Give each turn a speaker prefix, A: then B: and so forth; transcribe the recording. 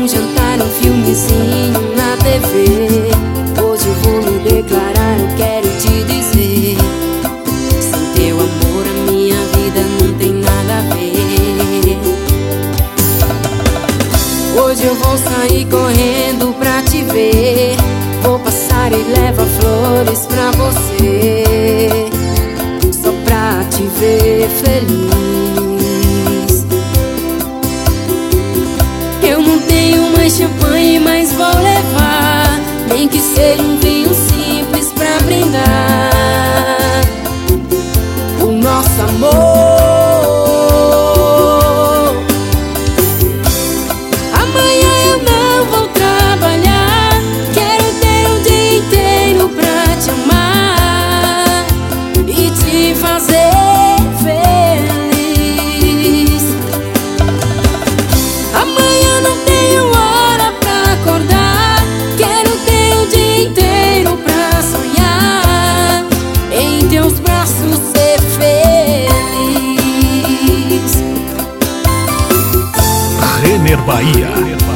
A: jantar, um filmezinho na TV. Hoje eu vou me declarar, eu quero te dizer: sem teu amor a minha vida não tem nada a ver. Hoje eu vou sair correndo pra te ver. Vou passar e levar flores pra você, só pra te ver feliz. Eu não tenho mais champanhe, mas vou levar, nem que seja um vinho simples pra brindar o nosso amor. Amanhã eu não vou trabalhar, quero ter um dia inteiro pra te amar e te fazer feliz. Amanhã não tenho hora pra acordar, quero ter o dia inteiro pra sonhar, em teus braços ser feliz.
B: Renner Bahia.